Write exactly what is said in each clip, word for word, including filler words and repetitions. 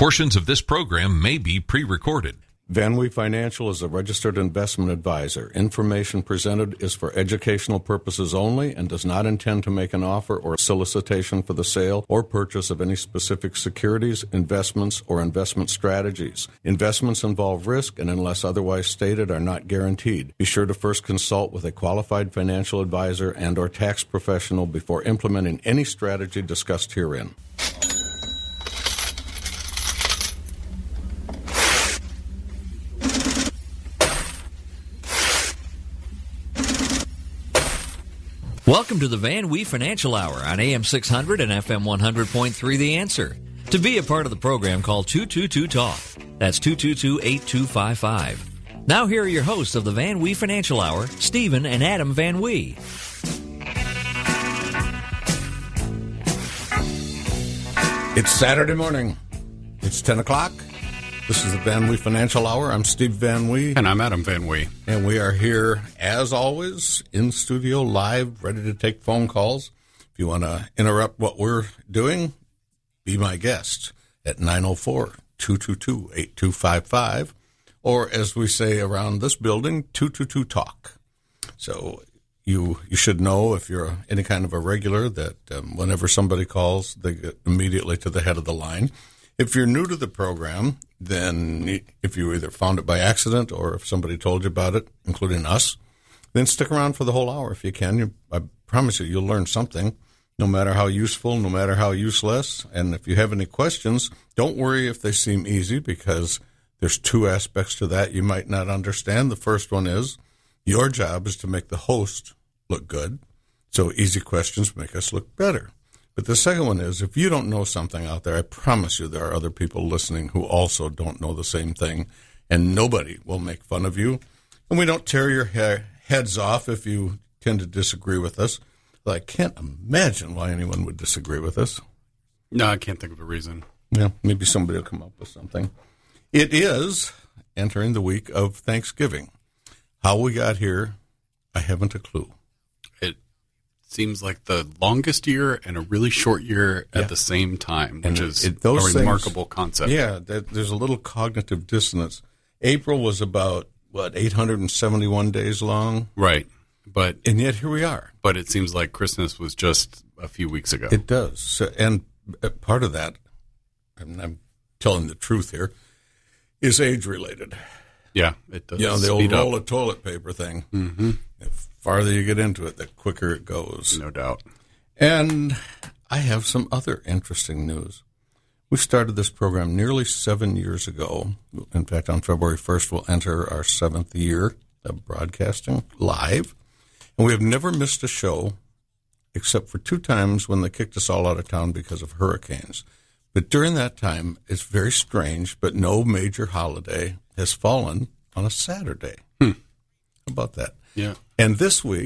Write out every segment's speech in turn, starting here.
Portions of this program may be pre-recorded. VanWee Financial is a registered investment advisor. Information presented is for educational purposes only and does not intend to make an offer or solicitation for the sale or purchase of any specific securities, investments, or investment strategies. Investments involve risk and, unless otherwise stated, are not guaranteed. Be sure to first consult with a qualified financial advisor and or tax professional before implementing any strategy discussed herein. Welcome to the VanWee Financial Hour on A M six hundred and F M one hundred point three The Answer. To be a part of the program, call two two two talk. That's two two two, eight two five five. Now here are your hosts of the VanWee Financial Hour, Stephen and Adam VanWee. It's Saturday morning. It's ten o'clock. This is the VanWee Financial Hour. I'm Steve VanWee. And I'm Adam VanWee. And we are here, as always, in studio, live, ready to take phone calls. If you want to interrupt what we're doing, be my guest at nine oh four, two two two, eight two five five. Or, as we say around this building, two two two talk. So you you should know, if you're any kind of a regular, that um, whenever somebody calls, they get immediately to the head of the line. If you're new to the program, then if you either found it by accident or if somebody told you about it, including us, then stick around for the whole hour if you can. You, I promise you, you'll learn something, no matter how useful, no matter how useless. And if you have any questions, don't worry if they seem easy, because there's two aspects to that you might not understand. The first one is your job is to make the host look good, so easy questions make us look better. But the second one is, if you don't know something out there, I promise you there are other people listening who also don't know the same thing, and nobody will make fun of you. And we don't tear your he- heads off if you tend to disagree with us. Well, I can't imagine why anyone would disagree with us. No, I can't think of a reason. Yeah, maybe somebody will come up with something. It is entering the week of Thanksgiving. How we got here, I haven't a clue. Seems like the longest year and a really short year at yeah. the same time, which and is it, those a remarkable things, concept. Yeah, that, there's a little cognitive dissonance. April was about, what, eight hundred seventy-one days long? Right. But and yet here we are. But it seems like Christmas was just a few weeks ago. It does. So, and part of that, and I'm telling the truth here, is age-related. Yeah, it does. You know, the old roll up. of toilet paper thing. Mm-hmm. If farther you get into it, the quicker it goes. No doubt. And I have some other interesting news. We started this program nearly seven years ago. In fact, on February first, we'll enter our seventh year of broadcasting live. And we have never missed a show, except for two times when they kicked us all out of town because of hurricanes. But during that time, it's very strange, but no major holiday has fallen on a Saturday. Hmm. How about that? Yeah. And this week,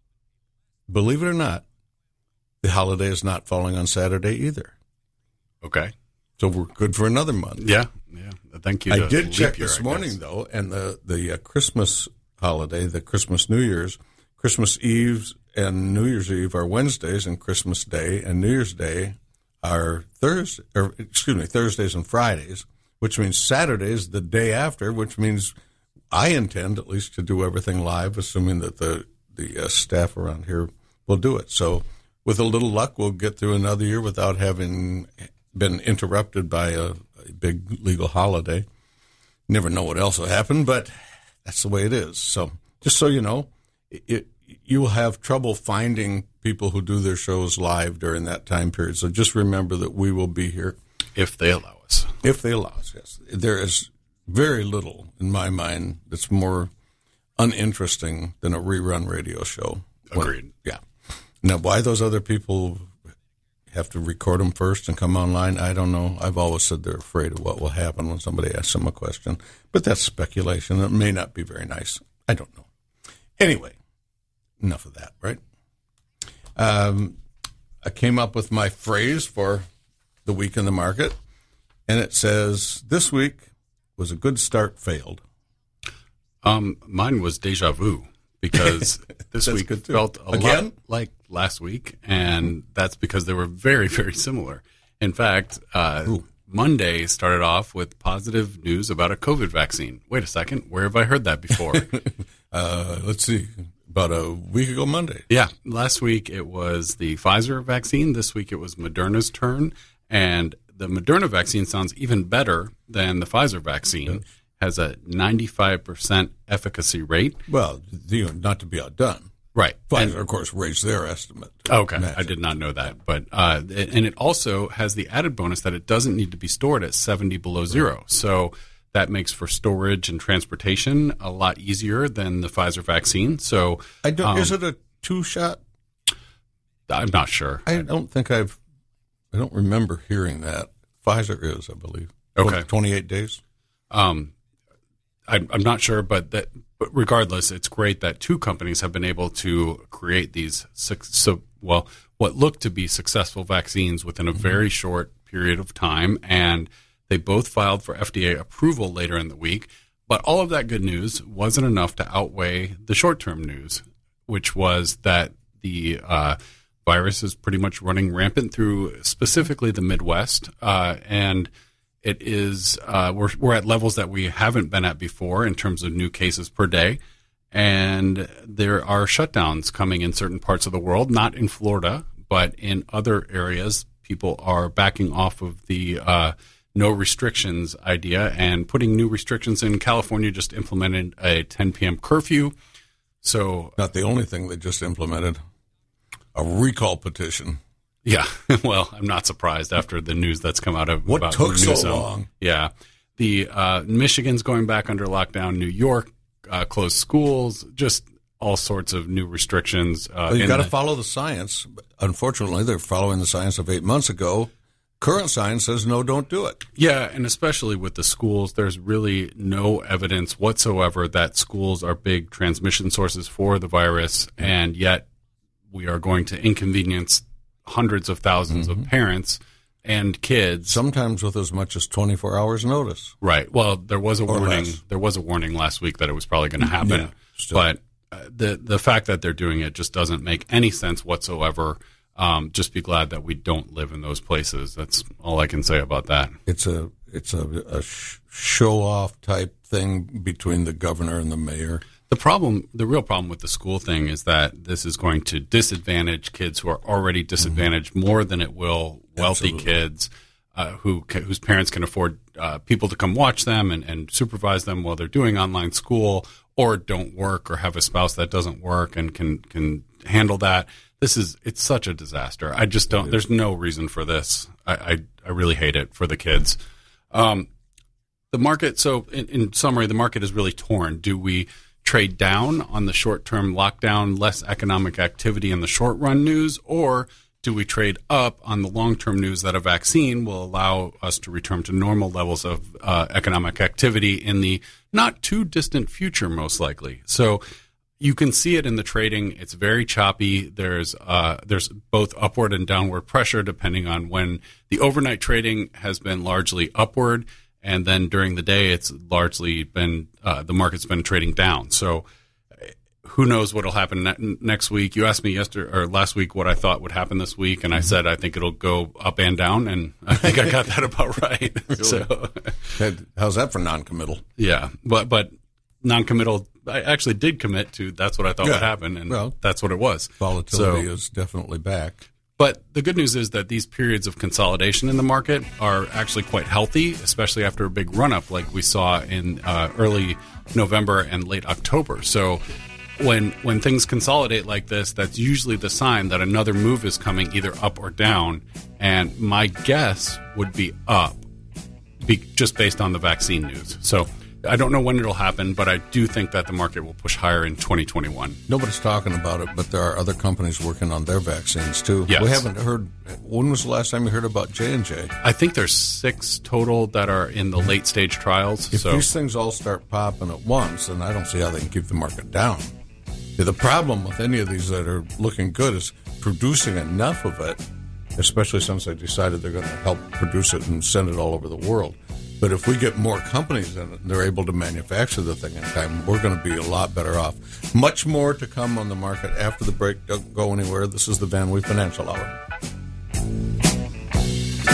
believe it or not, the holiday is not falling on Saturday either. Okay. So we're good for another month. Yeah, yeah. Thank you. I did check year, this I morning, guess. though, and the, the uh, Christmas holiday, the Christmas New Year's, Christmas Eve and New Year's Eve are Wednesdays, and Christmas Day and New Year's Day are Thursday, or excuse me, Thursdays and Fridays, which means Saturday's the day after, which means I intend at least to do everything live, assuming that the, the uh, staff around here will do it. So with a little luck, we'll get through another year without having been interrupted by a, a big legal holiday. Never know what else will happen, but that's the way it is. So just so you know, it, you will have trouble finding people who do their shows live during that time period. So just remember that we will be here. If they allow us. If they allow us, yes. There is very little, in my mind, that's more uninteresting than a rerun radio show. Agreed. When, yeah. Now, why those other people have to record them first and come online, I don't know. I've always said they're afraid of what will happen when somebody asks them a question. But that's speculation. It may not be very nice. I don't know. Anyway, enough of that, right? Um, I came up with my phrase for the week in the market, and it says, this week was a good start, failed. Um, mine was deja vu, because this week felt a Again? lot like last week, and that's because they were very, very similar. In fact, uh, Monday started off with positive news about a COVID vaccine. Wait a second. Where have I heard that before? uh, let's see. About a week ago Monday. Yeah. Last week it was the Pfizer vaccine. This week it was Moderna's turn. And the Moderna vaccine sounds even better than the Pfizer vaccine. Yes. Has a ninety-five percent efficacy rate. Well, you know, not to be outdone. Right. Pfizer, and, of course, raised their estimate. Okay. Imagine. I did not know that. But uh, and it also has the added bonus that it doesn't need to be stored at seventy below zero. So that makes for storage and transportation a lot easier than the Pfizer vaccine. So I don't. Um, is it a two-shot? I'm not sure. I don't think I've. I don't remember hearing that. Pfizer is, I believe. Okay. twenty-eight days. Um, I, I'm not sure, but that. But regardless, it's great that two companies have been able to create these, so, well, what look to be successful vaccines within a very short period of time. And they both filed for F D A approval later in the week. But all of that good news wasn't enough to outweigh the short-term news, which was that the uh, virus is pretty much running rampant through specifically the Midwest. Uh, and It is uh, we're we're at levels that we haven't been at before in terms of new cases per day, and there are shutdowns coming in certain parts of the world, not in Florida, but in other areas. People are backing off of the uh, no restrictions idea and putting new restrictions in. California just implemented a ten p.m. curfew. So not the only thing they just implemented, a recall petition. Yeah, well, I'm not surprised after the news that's come out of what about took so Newsom. long. Yeah, the uh, Michigan's going back under lockdown. New York uh, closed schools. Just all sorts of new restrictions. Uh, well, you've got to the- follow the science. Unfortunately, they're following the science of eight months ago. Current science says no, don't do it. Yeah, and especially with the schools, there's really no evidence whatsoever that schools are big transmission sources for the virus, and yet we are going to inconvenience hundreds of thousands mm-hmm. of parents and kids, sometimes with as much as twenty-four hours notice. Right. Well, there was a or warning. Less. There was a warning last week that it was probably going to happen. Yeah, but uh, the the fact that they're doing it just doesn't make any sense whatsoever. Um, just be glad that we don't live in those places. That's all I can say about that. It's a it's a, a sh- show off type thing between the governor and the mayor. The problem, the real problem with the school thing is that this is going to disadvantage kids who are already disadvantaged mm-hmm. more than it will wealthy Absolutely. kids uh, who ca- whose parents can afford uh, people to come watch them and, and supervise them while they're doing online school, or don't work or have a spouse that doesn't work and can can handle that. This is it's such a disaster. I just don't. There's no reason for this. I I, I really hate it for the kids. Um, the market. So in, in summary, the market is really torn. Do we trade down on the short-term lockdown, less economic activity in the short-run news, or do we trade up on the long-term news that a vaccine will allow us to return to normal levels of uh, economic activity in the not-too-distant future, most likely? So you can see it in the trading. It's very choppy. There's uh, there's both upward and downward pressure depending on when the overnight trading has been largely upward. And then during the day, it's largely been uh, the market's been trading down. So who knows what will happen ne- next week? You asked me yesterday or last week what I thought would happen this week, and I said I think it'll go up and down, and I think I got that about right. So how's that for non-committal? Yeah, but but non-committal. I actually did commit to that's what I thought yeah. would happen, and well, that's what it was. Volatility so, is definitely back. But the good news is that these periods of consolidation in the market are actually quite healthy, especially after a big run-up like we saw in uh, early November and late October. So when when things consolidate like this, that's usually the sign that another move is coming, either up or down. And my guess would be up, be, just based on the vaccine news. So I don't know when it'll happen, but I do think that the market will push higher in twenty twenty-one. Nobody's talking about it, but there are other companies working on their vaccines too. Yes. We haven't heard. When was the last time you heard about J and J? I think there's six total that are in the late stage trials. If so. these things all start popping at once, then I don't see how they can keep the market down. The problem with any of these that are looking good is producing enough of it, especially since they decided they're going to help produce it and send it all over the world. But if we get more companies in it and they're able to manufacture the thing in time, we're going to be a lot better off. Much more to come on the market after the break. Don't go anywhere. This is the Van Wee Financial Hour.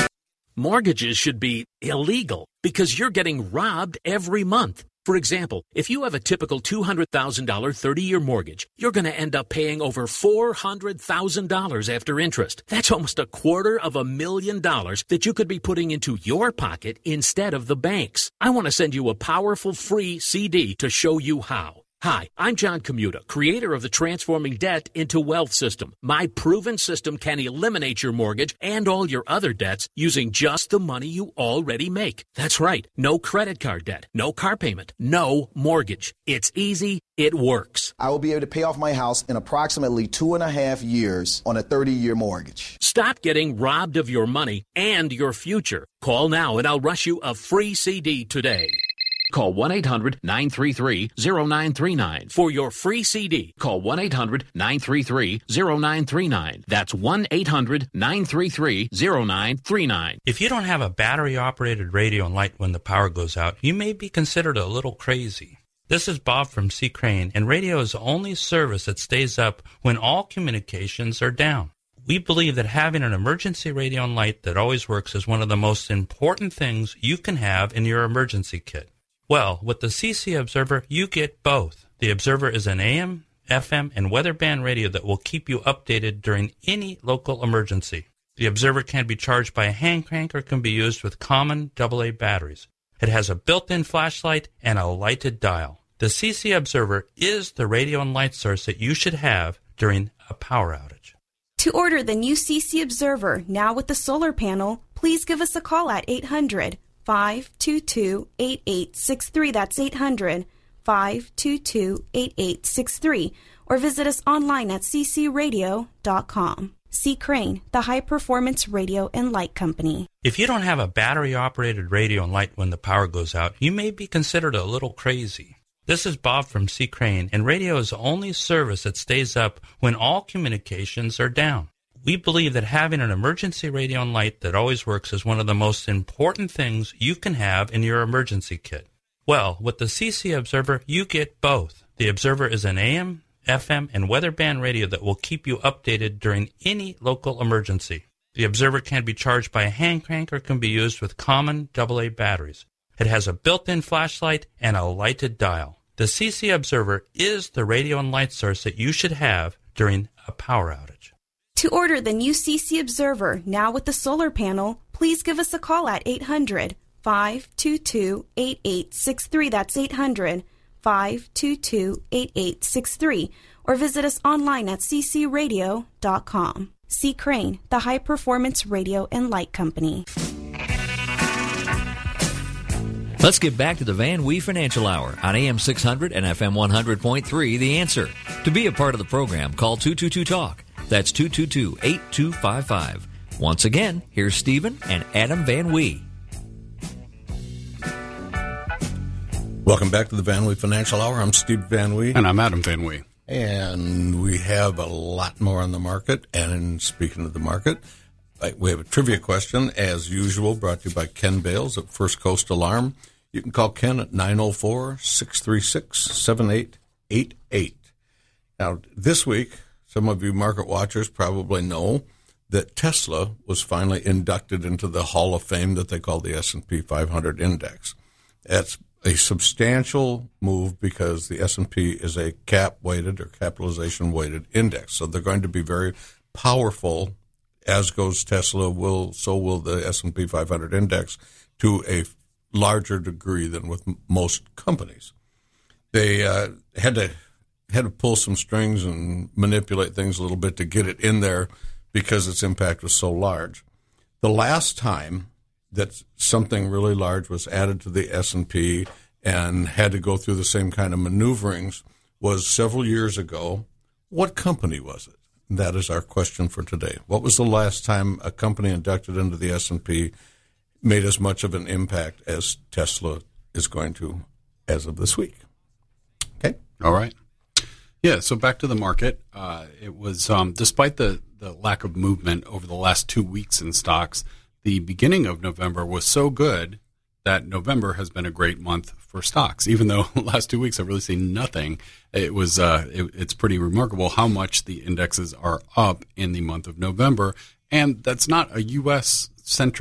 Mortgages should be illegal because you're getting robbed every month. For example, if you have a typical two hundred thousand dollars thirty-year mortgage, you're going to end up paying over four hundred thousand dollars after interest. That's almost a quarter of a million dollars that you could be putting into your pocket instead of the bank's. I want to send you a powerful free C D to show you how. Hi, I'm John Commuta, creator of the Transforming Debt into Wealth system. My proven system can eliminate your mortgage and all your other debts using just the money you already make. That's right. No credit card debt, no car payment, no mortgage. It's easy. It works. I will be able to pay off my house in approximately two and a half years on a thirty-year mortgage. Stop getting robbed of your money and your future. Call now and I'll rush you a free C D today. Call one eight hundred nine three three zero nine three nine for your free C D. Call one eight hundred nine three three zero nine three nine. That's one eight hundred nine three three zero nine three nine. If you don't have a battery-operated radio and light when the power goes out, you may be considered a little crazy. This is Bob from C. Crane, and radio is the only service that stays up when all communications are down. We believe that having an emergency radio and light that always works is one of the most important things you can have in your emergency kit. Well, with the C C Observer, you get both. The Observer is an A M, F M, and weather band radio that will keep you updated during any local emergency. The Observer can be charged by a hand crank or can be used with common double A batteries. It has a built-in flashlight and a lighted dial. The C C Observer is the radio and light source that you should have during a power outage. To order the new C C Observer, now with the solar panel, please give us a call at eight hundred, five two two, eight eight six three. That's eight hundred, five two two, eight eight six three. Or visit us online at c c radio dot com. C. Crane, the high-performance radio and light company. If you don't have a battery-operated radio and light when the power goes out, you may be considered a little crazy. This is Bob from C. Crane, and radio is the only service that stays up when all communications are down. We believe that having an emergency radio and light that always works is one of the most important things you can have in your emergency kit. Well, with the C C Observer, you get both. The Observer is an A M, F M, and weather band radio that will keep you updated during any local emergency. The Observer can be charged by a hand crank or can be used with common double A batteries. It has a built-in flashlight and a lighted dial. The C C Observer is the radio and light source that you should have during a power outage. To order the new C C Observer, now with the solar panel, please give us a call at eight hundred, five two two, eight eight six three. That's eight hundred, five two two, eight eight six three. Or visit us online at c c radio dot com. C. Crane, the high-performance radio and light company. Let's get back to the Van Wee Financial Hour on A M six hundred and F M one hundred point three, The Answer. To be a part of the program, call two two two talk. That's two two two, eight two five five. Once again, here's Stephen and Adam Van Wee. Welcome back to the Van Wee Financial Hour. I'm Steve Van Wee. And I'm Adam Van Wee. And we have a lot more on the market. And speaking of the market, we have a trivia question, as usual, brought to you by Ken Bales at First Coast Alarm. You can call Ken at nine oh four, six three six, seven eight eight eight. Now, this week, some of you market watchers probably know that Tesla was finally inducted into the Hall of Fame that they call the S and P five hundred Index. That's a substantial move because the S and P is a cap-weighted or capitalization-weighted index. So they're going to be very powerful, as goes Tesla, will so will the S and P five hundred Index to a larger degree than with m- most companies. They uh, had to had to pull some strings and manipulate things a little bit to get it in there because its impact was so large. The last time that something really large was added to the S and P and had to go through the same kind of maneuverings was several years ago. What company was it? That is our question for today. What was the last time a company inducted into the S and P made as much of an impact as Tesla is going to as of this week? Okay. All right. Yeah, so back to the market. Uh, it was, um, despite the, the lack of movement over the last two weeks in stocks, the beginning of November was so good that November has been a great month for stocks. Even though the last two weeks I've really seen nothing, it was uh, it, it's pretty remarkable how much the indexes are up in the month of November. And that's not a U S-centric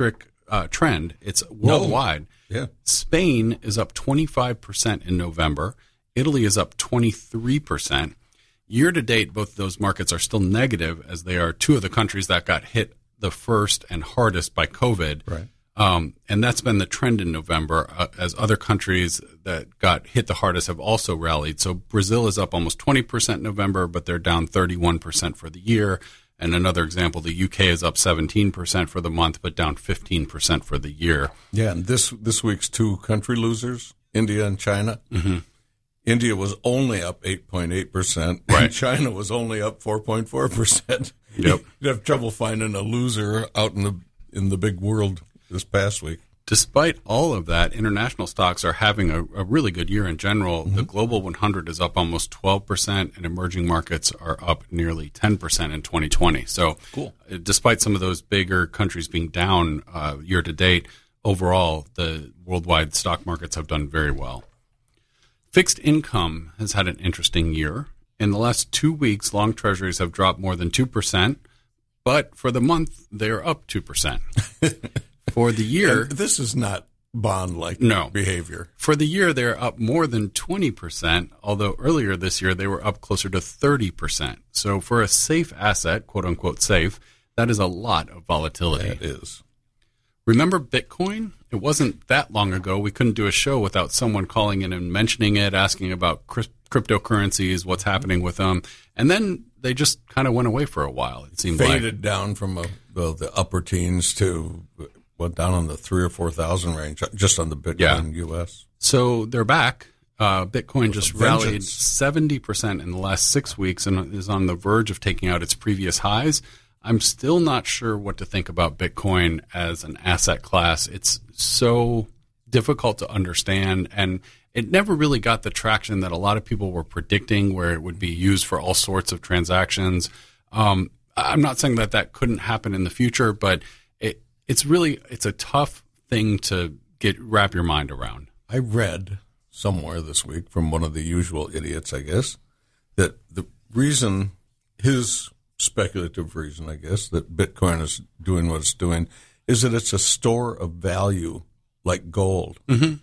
uh, trend. It's worldwide. No. Yeah. Spain is up twenty-five percent in November. Italy is up twenty-three percent. Year to date, both of those markets are still negative, as they are two of the countries that got hit the first and hardest by COVID. Right. Um, and that's been the trend in November, uh, as other countries that got hit the hardest have also rallied. So Brazil is up almost twenty percent in November, but they're down thirty-one percent for the year. And another example, the U K is up seventeen percent for the month, but down fifteen percent for the year. Yeah, and this this week's two country losers, India and China. Mm-hmm. India was only up eight point eight percent, right. and China was only up four point four percent. Yep. You'd have trouble finding a loser out in the in the big world this past week. Despite all of that, international stocks are having a, a really good year in general. Mm-hmm. The Global one hundred is up almost twelve percent, and emerging markets are up nearly ten percent in twenty twenty. So cool. uh, despite some of those bigger countries being down uh, year to date, overall, the worldwide stock markets have done very well. Fixed income has had an interesting year. In the last two weeks, long treasuries have dropped more than two percent, but for the month, they're up two percent. For the year, and this is not bond-like no. behavior. For the year, they're up more than twenty percent, although earlier this year they were up closer to thirty percent. So for a safe asset, quote-unquote safe, that is a lot of volatility. That is. Remember Bitcoin? It wasn't that long ago. We couldn't do a show without someone calling in and mentioning it, asking about cryptocurrencies, what's happening with them. And then they just kind of went away for a while, it seemed Faded like. down from a, well, the upper teens to... Well, down on the three or four thousand range, just on the Bitcoin yeah. U S. So they're back. Uh, Bitcoin just vengeance. rallied seventy percent in the last six weeks and is on the verge of taking out its previous highs. I'm still not sure what to think about Bitcoin as an asset class. It's so difficult to understand, and it never really got the traction that a lot of people were predicting, where it would be used for all sorts of transactions. Um, I'm not saying that that couldn't happen in the future, but it It's really, it's a tough thing to get wrap your mind around. I read somewhere this week from one of the usual idiots, I guess, that the reason, his speculative reason, I guess, that Bitcoin is doing what it's doing is that it's a store of value like gold. Mm-hmm.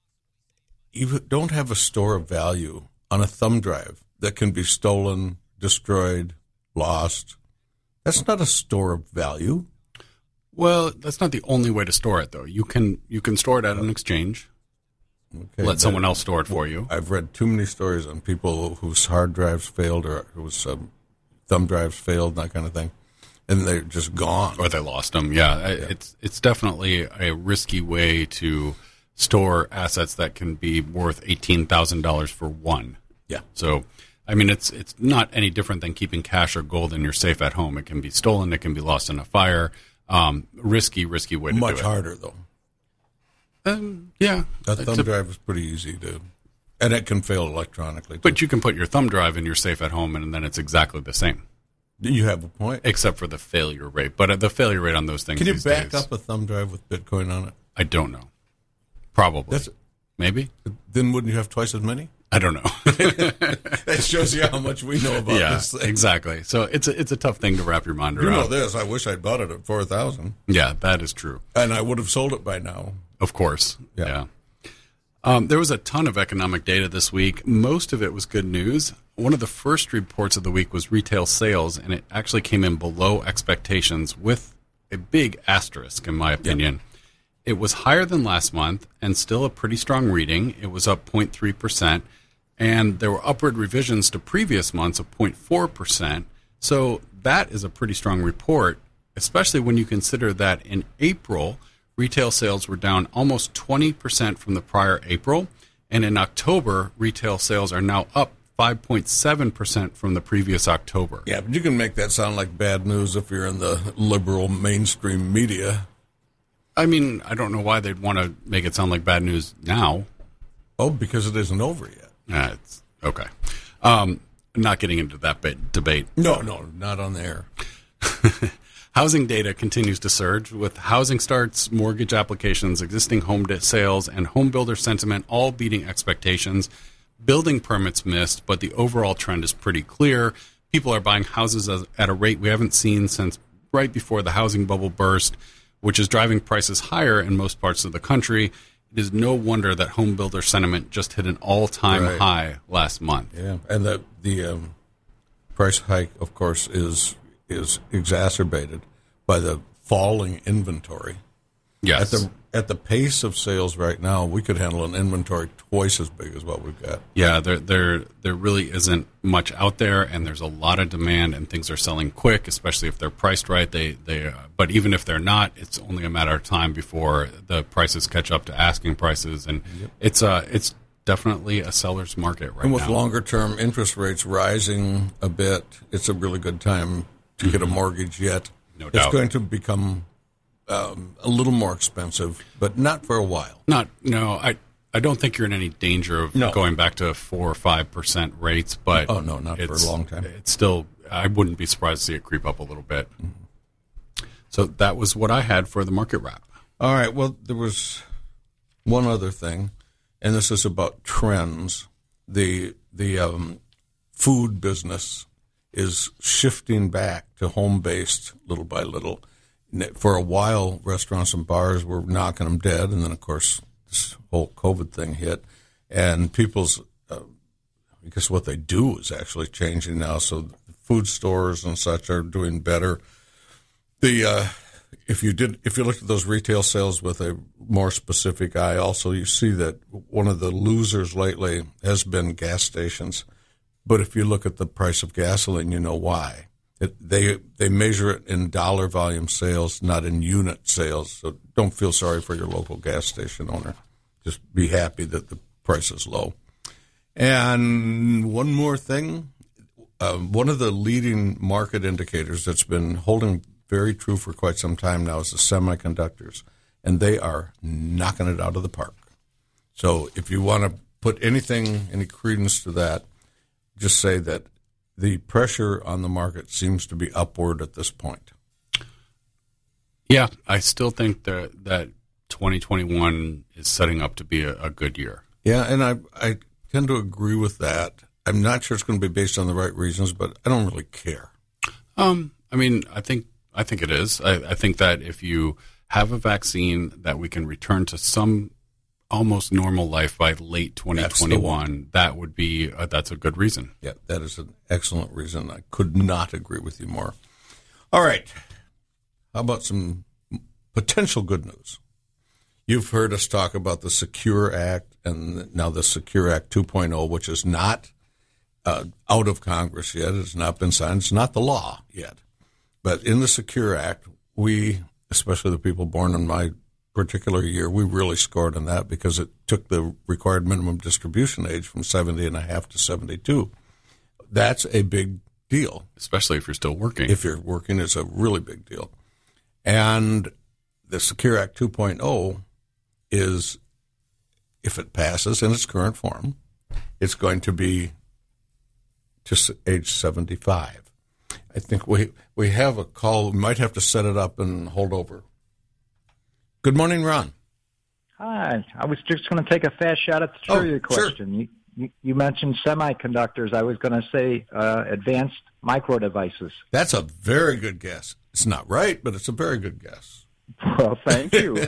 You don't have a store of value on a thumb drive that can be stolen, destroyed, lost. That's not a store of value. Well, that's not the only way to store it, though. You can you can store it at an exchange. Okay, let someone else store it for you. I've read too many stories on people whose hard drives failed or whose um, thumb drives failed, that kind of thing, and they're just gone. Or they lost them. Yeah, yeah. it's it's definitely a risky way to store assets that can be worth eighteen thousand dollars for one. Yeah. So, I mean, it's it's not any different than keeping cash or gold in your safe at home. It can be stolen. It can be lost in a fire. Um, risky, risky way to Much do it. Much harder, though. Um, yeah. A thumb a, drive is pretty easy to, and it can fail electronically, too. But you can put your thumb drive in your safe at home, and then it's exactly the same. You have a point. Except for the failure rate. But the failure rate on those things Can you these back days, up a thumb drive with Bitcoin on it? I don't know. Probably. That's, Maybe. Then wouldn't you have twice as many? I don't know. That shows you how much we know about yeah, this thing. Exactly. So it's a, it's a tough thing to wrap your mind you around. You know this. I wish I'd bought it at four thousand dollars. Yeah, that is true. And I would have sold it by now. Of course. Yeah. yeah. Um, there was a ton of economic data this week. Most of it was good news. One of the first reports of the week was retail sales, and it actually came in below expectations with a big asterisk, in my opinion. Yeah. It was higher than last month and still a pretty strong reading. It was up zero point three percent. And there were upward revisions to previous months of zero point four percent. So that is a pretty strong report, especially when you consider that in April, retail sales were down almost twenty percent from the prior April. And in October, retail sales are now up five point seven percent from the previous October. Yeah, but you can make that sound like bad news if you're in the liberal mainstream media. I mean, I don't know why they'd want to make it sound like bad news now. Oh, because it isn't over yet. Uh, it's okay. Um, not getting into that bit, debate. No, no, not on the air. Housing data continues to surge with housing starts, mortgage applications, existing home sales, and home builder sentiment all beating expectations. Building permits missed, but the overall trend is pretty clear. People are buying houses as, at a rate we haven't seen since right before the housing bubble burst. which is driving prices higher in most parts of the country. It is no wonder that home builder sentiment just hit an all-time Right. high last month. Yeah, and the the um, price hike, of course, is is exacerbated by the falling inventory. Yes. At the at the pace of sales right now, we could handle an inventory twice as big as what we've got. Yeah, there there there really isn't much out there, and there's a lot of demand, and things are selling quick, especially if they're priced right. They they, uh, but even if they're not, it's only a matter of time before the prices catch up to asking prices, and Yep. it's uh it's definitely a seller's market right And with now. longer term interest rates rising a bit, it's a really good time to get a mortgage yet. No It's doubt. going to become um, a little more expensive, but not for a while. Not no, I I don't think you're in any danger of No. going back to four or five percent rates, but Oh, no, not for a it's- long time. It's still, I wouldn't be surprised to see it creep up a little bit. So that was what I had for the market wrap. All right. Well, there was one other thing, and this is about trends. The the um, food business is shifting back to home based little by little. For a while, restaurants and bars were knocking them dead, and then of course this whole COVID thing hit, and people's uh, I guess what they do is actually changing now. So food stores and such are doing better. The uh, if you did if you looked at those retail sales with a more specific eye, also you see that one of the losers lately has been gas stations. But if you look at the price of gasoline, you know why. It, they they measure it in dollar volume sales, not in unit sales. So don't feel sorry for your local gas station owner. Just be happy that the price is low. And one more thing, um, one of the leading market indicators that's been holding very true for quite some time now is the semiconductors, and they are knocking it out of the park. So if you want to put anything, any credence to that, just say that the pressure on the market seems to be upward at this point. Yeah, I still think that that twenty twenty-one is setting up to be a, a good year. Yeah, and I I tend to agree with that. I'm not sure it's going to be based on the right reasons, but I don't really care. Um, I mean, I think I think it is. I, I think that if you have a vaccine, that we can return to some almost normal life by late twenty twenty-one. That would be uh, that's a good reason. Yeah, that is an excellent reason. I could not agree with you more. All right. How about some potential good news? You've heard us talk about the Secure Act and now the Secure Act two point oh, which is not uh, out of Congress yet. It's not been signed. It's not the law yet. But in the Secure Act, we, especially the people born in my particular year, we really scored on that because it took the required minimum distribution age from seventy and a half to seventy-two. That's a big deal. Especially if you're still working. If you're working, it's a really big deal. And the Secure Act two point oh is, if it passes in its current form, it's going to be to age seventy-five. I think we we have a call. We might have to set it up and hold over. Good morning, Ron. Hi. I was just going to take a fast shot at the Oh, trivia sure. question. You, you, you mentioned semiconductors. I was going to say uh, advanced micro devices. That's a very good guess. It's not right, but it's a very good guess. Well, thank you.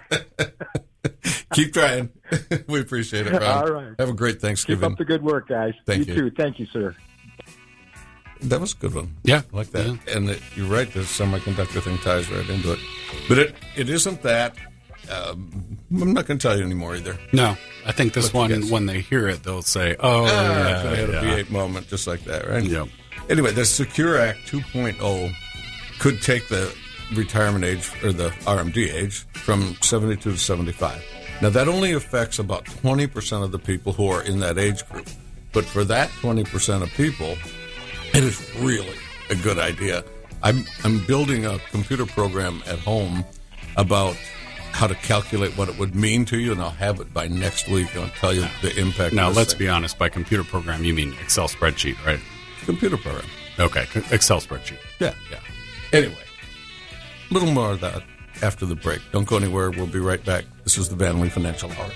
Keep trying. We appreciate it, Ron. All right. Have a great Keep Thanksgiving. up the good work, guys. Thank you. you. too. Thank you, sir. That was a good one. Yeah. I like that. Yeah. And it, you're right, the semiconductor thing ties right into it. But it, it isn't that. Um, I'm not going to tell you anymore either. No, I think this What you one, guess? when they hear it, they'll say, oh, Ah, yeah, could have had a yeah. V eight moment just like that, right? Yep. Anyway, the Secure Act two point oh could take the retirement age, or the R M D age, from seventy-two to seventy-five. Now, that only affects about twenty percent of the people who are in that age group. But for that twenty percent of people, it is really a good idea. I'm, I'm building a computer program at home about how to calculate what it would mean to you, and I'll have it by next week, and I'll tell you the impact Now, of this let's thing. be honest. By computer program, you mean Excel spreadsheet, right? Computer program. Okay, c- Excel spreadsheet. Yeah. Yeah. Anyway, a little more of that after the break. Don't go anywhere. We'll be right back. This is the Van Lee Financial Hour.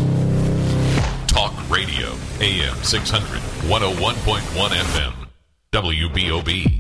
Talk Radio, A M six hundred, one oh one point one F M. W B O B.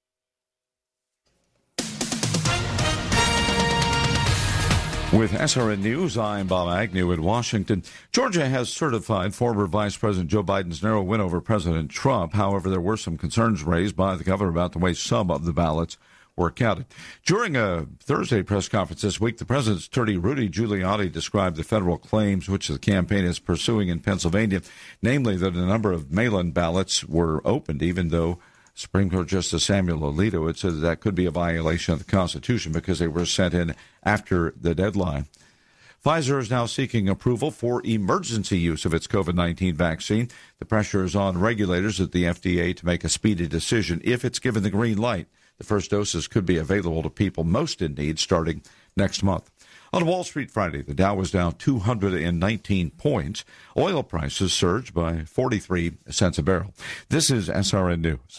With S R N News, I'm Bob Agnew in Washington. Georgia has certified former Vice President Joe Biden's narrow win over President Trump. However, there were some concerns raised by the governor about the way some of the ballots were counted. During a Thursday press conference this week, the president's attorney, Rudy Giuliani, described the federal claims which the campaign is pursuing in Pennsylvania, namely that a number of mail-in ballots were opened, even though Supreme Court Justice Samuel Alito had said that, that could be a violation of the Constitution because they were sent in after the deadline. Pfizer is now seeking approval for emergency use of its COVID nineteen vaccine. The pressure is on regulators at the F D A to make a speedy decision if it's given the green light. The first doses could be available to people most in need starting next month. On Wall Street Friday, the Dow was down two hundred nineteen points. Oil prices surged by forty-three cents a barrel. This is S R N News.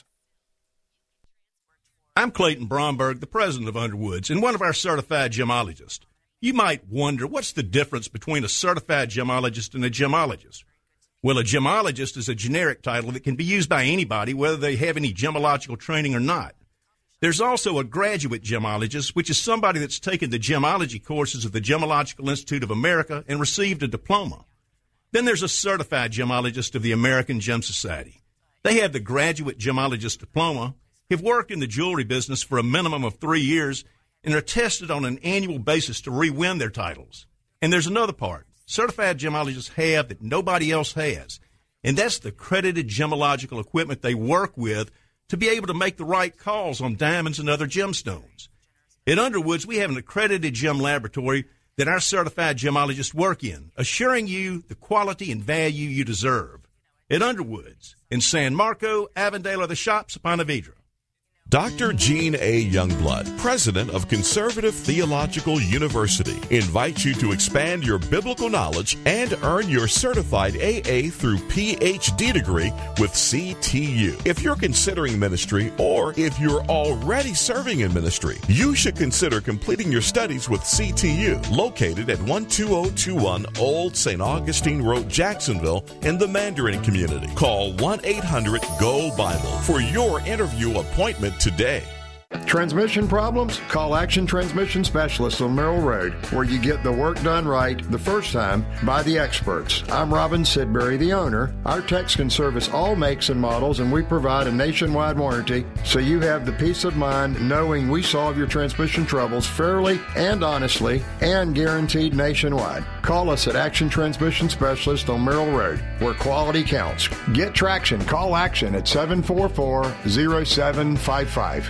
I'm Clayton Bromberg, the president of Underwoods, and one of our certified gemologists. You might wonder, what's the difference between a certified gemologist and a gemologist? Well, a gemologist is a generic title that can be used by anybody, whether they have any gemological training or not. There's also a graduate gemologist, which is somebody that's taken the gemology courses of the Gemological Institute of America and received a diploma. Then there's a certified gemologist of the American Gem Society. They have the graduate gemologist diploma, have worked in the jewelry business for a minimum of three years, and are tested on an annual basis to re-win their titles. And there's another part certified gemologists have that nobody else has, and that's the accredited gemological equipment they work with to be able to make the right calls on diamonds and other gemstones. At Underwoods, we have an accredited gem laboratory that our certified gemologists work in, assuring you the quality and value you deserve. At Underwoods, in San Marco, Avondale, or the shops of Ponte Vedra. Doctor Gene A. Youngblood, president of Conservative Theological University, invites you to expand your biblical knowledge and earn your certified A A through P H D degree with C T U. If you're considering ministry or if you're already serving in ministry, you should consider completing your studies with C T U, located at one two zero two one Old Saint Augustine Road, Jacksonville, in the Mandarin community. Call one eight hundred G O Bible for your interview appointment today. Transmission problems? Call Action Transmission Specialists on Merrill Road, where you get the work done right the first time by the experts. I'm Robin Sidbury, the owner. Our techs can service all makes and models, and we provide a nationwide warranty, so you have the peace of mind knowing we solve your transmission troubles fairly and honestly and guaranteed nationwide. Call us at Action Transmission Specialist on Merrill Road, where quality counts. Get traction. Call Action at seven four four, zero seven five five.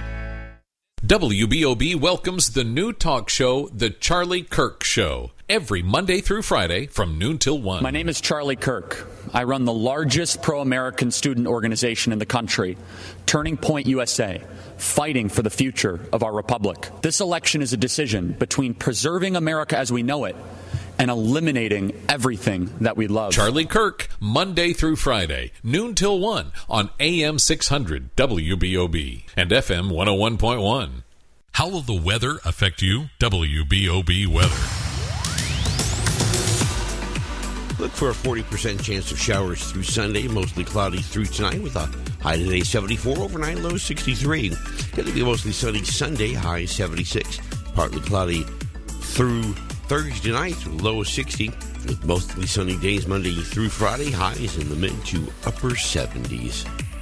W B O B welcomes the new talk show, The Charlie Kirk Show, every Monday through Friday from noon till one. My name is Charlie Kirk. I run the largest pro-American student organization in the country, Turning Point U S A, fighting for the future of our republic. This election is a decision between preserving America as we know it and eliminating everything that we love. Charlie Kirk, Monday through Friday, noon till one on A M six hundred W B O B and F M one oh one point one. How will the weather affect you? W B O B weather. Look for a forty percent chance of showers through Sunday, mostly cloudy through tonight with a high today seventy-four, overnight low sixty-three. Going to be mostly sunny Sunday, high seventy-six. Partly cloudy through Thursday night, low of sixty, with mostly sunny days Monday through Friday, highs in the mid to upper seventies.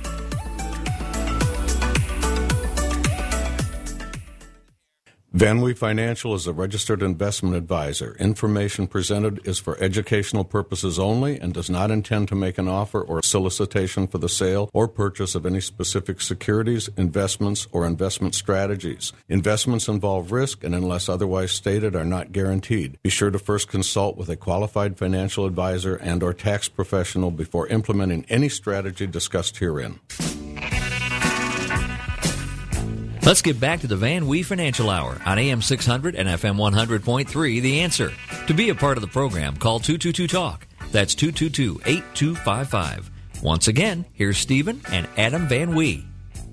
Van Wee Financial is a registered investment advisor. Information presented is for educational purposes only and does not intend to make an offer or solicitation for the sale or purchase of any specific securities, investments, or investment strategies. Investments involve risk and, unless otherwise stated, are not guaranteed. Be sure to first consult with a qualified financial advisor and or tax professional before implementing any strategy discussed herein. Let's get back to the Van Wee Financial Hour on A M six hundred and F M one hundred point three, The Answer. To be a part of the program, call two two two talk. That's two two two, eight two five five. Once again, here's Stephen and Adam Van Wee.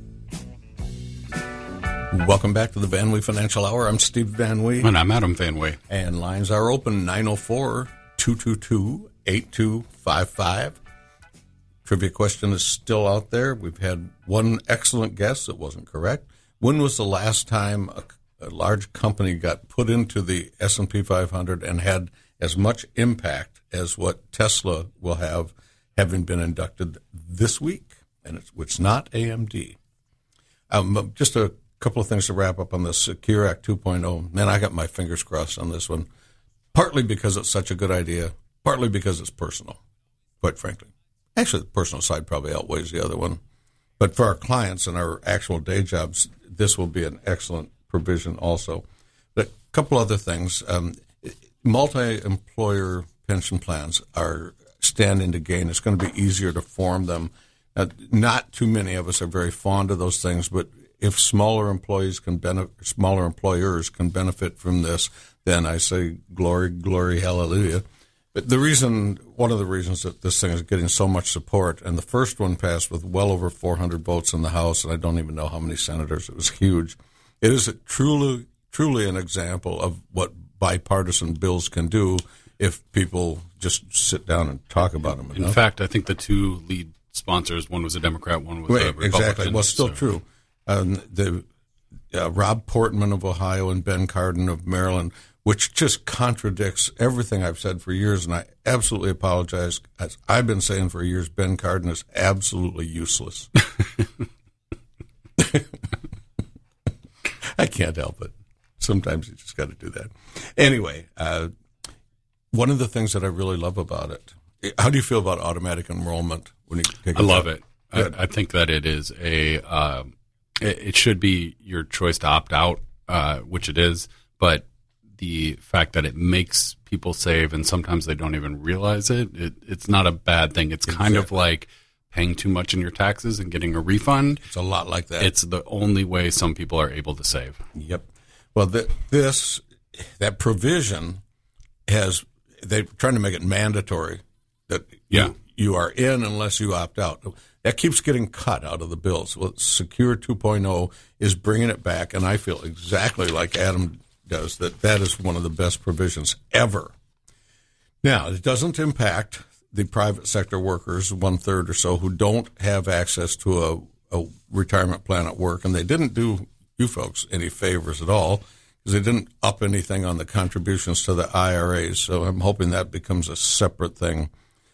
Welcome back to the Van Wee Financial Hour. I'm Steve Van Wee. And I'm Adam Van Wee. And lines are open, nine oh four, two two two, eight two five five. trivia question is still out there. We've had one excellent guess that wasn't correct. When was the last time a, a large company got put into the S and P five hundred and had as much impact as what Tesla will have, having been inducted this week? And it's, it's not A M D. Um, just a couple of things to wrap up on the Secure Act two point oh. Man, I got my fingers crossed on this one, partly because it's such a good idea, partly because it's personal, quite frankly. Actually, the personal side probably outweighs the other one. But for our clients and our actual day jobs, this will be an excellent provision also. But a couple other things. Um, multi-employer pension plans are standing to gain. It's going to be easier to form them. Uh, not too many of us are very fond of those things, but if smaller employees can benefit, smaller employers can benefit from this, then I say glory, glory, hallelujah. But the reason, one of the reasons that this thing is getting so much support, and the first one passed with well over four hundred votes in the House, and I don't even know how many senators. It was huge. It is truly, truly an example of what bipartisan bills can do if people just sit down and talk about them enough. In fact, I think the two lead sponsors, one was a Democrat, one was Wait, a Republican. Exactly. Well, still so. true. Um, the uh, Rob Portman of Ohio and Ben Cardin of Maryland, which just contradicts everything I've said for years, and I absolutely apologize. As I've been saying for years, Ben Cardin is absolutely useless. I can't help it. Sometimes you just got to do that. Anyway, uh, one of the things that I really love about it, how do you feel about automatic enrollment? When you take I love it. I, I think that it is a, uh, it, it should be your choice to opt out, uh, which it is, but the fact that it makes people save and sometimes they don't even realize it, it it's not a bad thing. It's exactly. kind of like paying too much in your taxes and getting a refund. It's a lot like that. It's the only way some people are able to save. Yep. Well, the, this, that provision has, they're trying to make it mandatory that yeah. you, you are in unless you opt out. That keeps getting cut out of the bills. Well, Secure two point oh is bringing it back, and I feel exactly like Adam does, that that is one of the best provisions ever. Now, it doesn't impact the private sector workers, one-third or so, who don't have access to a, a retirement plan at work, and they didn't do you folks any favors at all because they didn't up anything on the contributions to the I R As, so I'm hoping that becomes a separate thing.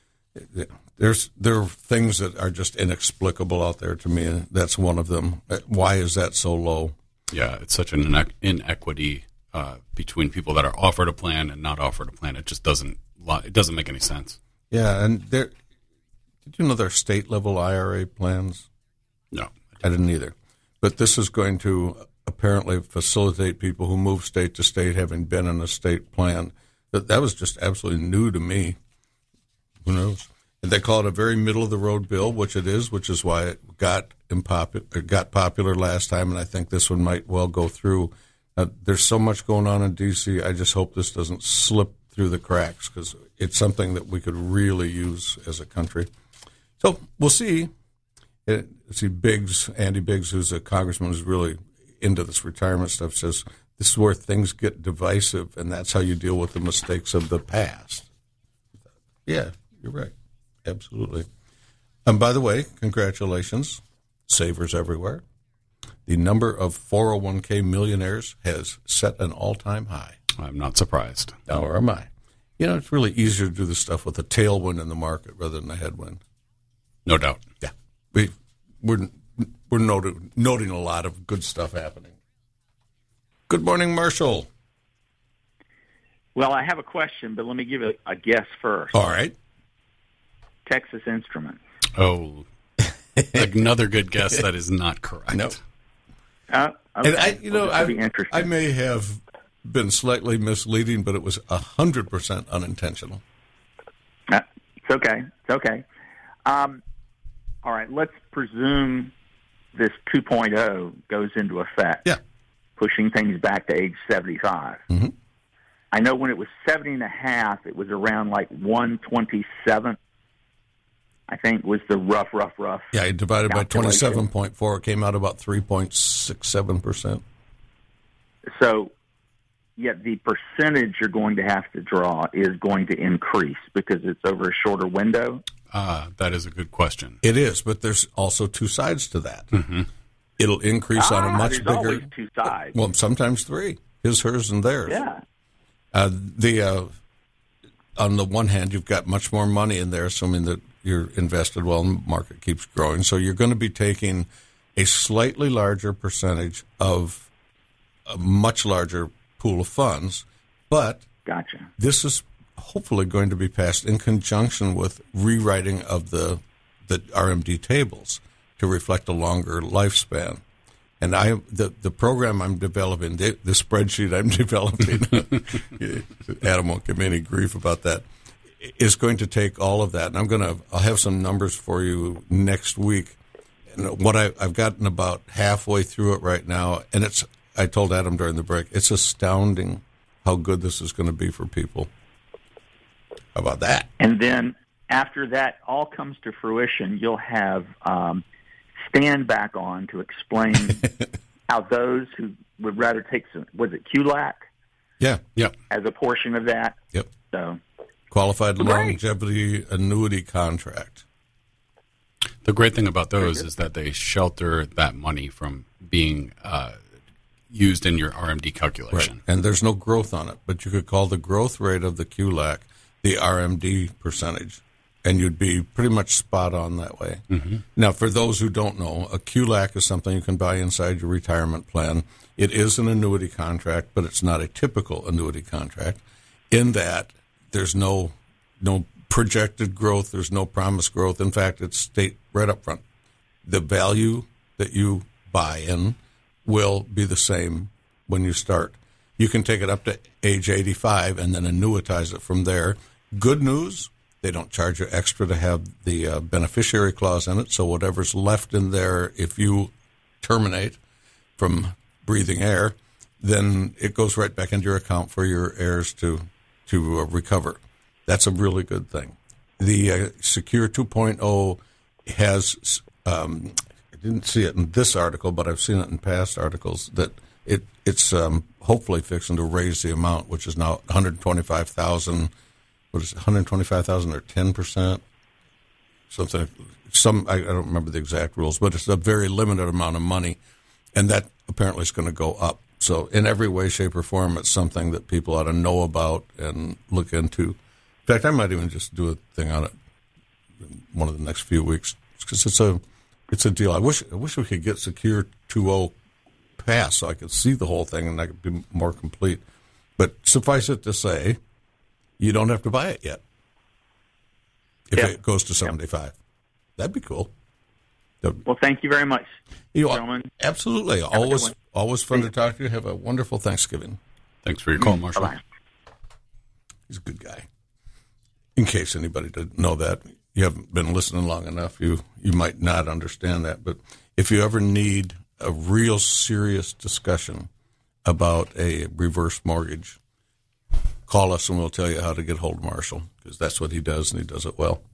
There's there are things that are just inexplicable out there to me, and that's one of them. Why is that so low? Yeah, it's such an inequ- inequity uh, between people that are offered a plan and not offered a plan. It just doesn't it doesn't make any sense. Yeah, and there. Did you know there are state level I R A plans? No, I didn't either. But this is going to apparently facilitate people who move state to state, having been in a state plan. That that was just absolutely new to me. Who knows? And they call it a very middle of the road bill, which it is, which is why it got impopular, it got popular last time, and I think this one might well go through. Uh, there's so much going on in D C. I just hope this doesn't slip through the cracks because it's something that we could really use as a country. So we'll see. It, see, Biggs, Andy Biggs, who's a congressman who's really into this retirement stuff, says this is where things get divisive, and that's how you deal with the mistakes of the past. Yeah, you're right. Absolutely. And by the way, congratulations, savers everywhere. The number of four oh one k millionaires has set an all-time high. I'm not surprised. Nor am I. You know, it's really easier to do this stuff with a tailwind in the market rather than a headwind. No doubt. Yeah. We, we're we're noting, noting a lot of good stuff happening. Good morning, Marshall. Well, I have a question, but let me give a, a guess first. All right. Texas Instruments. Oh, another good guess that is not correct. No. Uh, okay. And I, you know, well, I, I may have been slightly misleading, but it was a hundred percent unintentional. Uh, it's okay. It's okay. Um, all right. Let's presume this two point oh goes into effect. Yeah. Pushing things back to age seventy-five. Mm-hmm. I know when it was seventy and a half, it was around like one twenty-seven. I think was the rough, rough, rough. Yeah, you divided by twenty-seven point four. It came out about three point six seven percent. So, yet the percentage you're going to have to draw is going to increase because it's over a shorter window. Uh, that is a good question. It is, but there's also two sides to that. Mm-hmm. It'll increase ah, on a much there's bigger. Always two sides. Well, sometimes three: his, hers, and theirs. Yeah. Uh, the uh, on the one hand, you've got much more money in there, assuming that you're invested well and the market keeps growing. So you're going to be taking a slightly larger percentage of a much larger pool of funds, but gotcha. This is hopefully going to be passed in conjunction with rewriting of the the R M D tables to reflect a longer lifespan. And I, the the program I'm developing, the, the spreadsheet I'm developing, Adam won't give me any grief about that, is going to take all of that. And I'm going to, I'll have some numbers for you next week. And what I, I've gotten about halfway through it right now, and it's, I told Adam during the break, it's astounding how good this is going to be for people. How about that? And then after that all comes to fruition, you'll have um, Stan back on to explain how those who would rather take some, was it Q L A C? Yeah. Yep. As a portion of that. Yep. So Qualified Great. longevity annuity contract. The great thing about those is that they shelter that money from being uh, used in your R M D calculation. Right. And there's no growth on it, but you could call the growth rate of the Q L A C the R M D percentage, and you'd be pretty much spot on that way. Mm-hmm. Now, for those who don't know, a Q L A C is something you can buy inside your retirement plan. It is an annuity contract, but it's not a typical annuity contract in that there's no no projected growth, there's no promised growth. In fact, it's state right up front. The value that you buy in will be the same when you start. You can take it up to age eighty-five and then annuitize it from there. Good news, they don't charge you extra to have the uh, beneficiary clause in it, so whatever's left in there, if you terminate from breathing air, then it goes right back into your account for your heirs to, to uh, recover. That's a really good thing. The uh, Secure two point oh has, um, I didn't see it in this article, but I've seen it in past articles, that it it's um, hopefully fixing to raise the amount, which is now one hundred twenty-five thousand dollars. What is it, one hundred twenty-five thousand dollars or ten percent? Something, some, I, I don't remember the exact rules, but it's a very limited amount of money, and that apparently is going to go up. So in every way, shape, or form, it's something that people ought to know about and look into. In fact, I might even just do a thing on it in one of the next few weeks, because it's a it's a deal. I wish I wish we could get Secure two point oh passed so I could see the whole thing and I could be more complete. But suffice it to say, you don't have to buy it yet if yeah. it goes to seventy-five. Yep. That'd be cool. Well, thank you very much, you gentlemen. Absolutely. Have always always fun to talk to you. Have a wonderful Thanksgiving. Thanks for your call, Marshall. Bye-bye. He's a good guy. In case anybody didn't know that, you haven't been listening long enough, you, you might not understand that. But if you ever need a real serious discussion about a reverse mortgage, call us and we'll tell you how to get hold of Marshall, because that's what he does, and he does it well.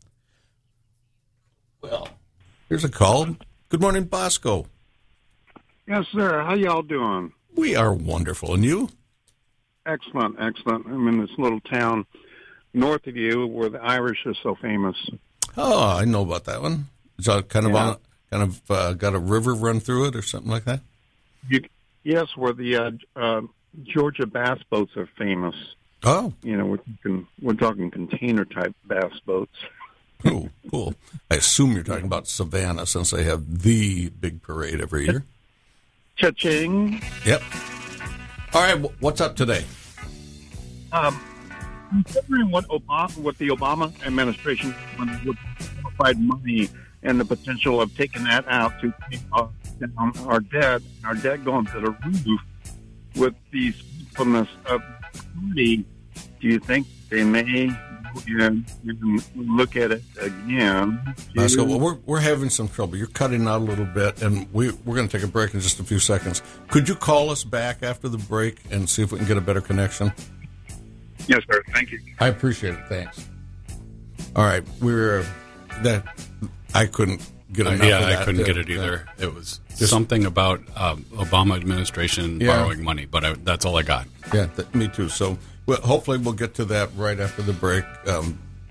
Well, here's a call. Good morning, Bosco. Yes, sir. How y'all doing? We are wonderful. And you? Excellent, excellent. I'm in this little town north of you where the Irish are so famous. Oh, I know about that one. Is that kind of Yeah. on, kind of uh, got a river run through it or something like that? You, yes, where the uh, uh, Georgia bass boats are famous. Oh, You know, we're talking, we're talking container type bass boats. cool, cool. I assume you're talking about Savannah, since they have the big parade every year. Cha-ching. Yep. All right, wh- what's up today? Um, considering what Obama, what the Obama administration would provide money and the potential of taking that out to pay off down our debt, our debt going to the roof with the from of party, do you think they may and, and look at it again? Bosco, well, we're we're having some trouble. You're cutting out a little bit, and we we're going to take a break in just a few seconds. Could you call us back after the break and see if we can get a better connection? Yes, sir. Thank you. I appreciate it. Thanks. All right, we're that. I couldn't get Uh, enough. yeah, of that I couldn't to- get it either. It was Just- something about um, Obama administration Yeah. borrowing money, but I, that's all I got. Yeah, th- me too. So well, hopefully we'll get to that right after the break. Um,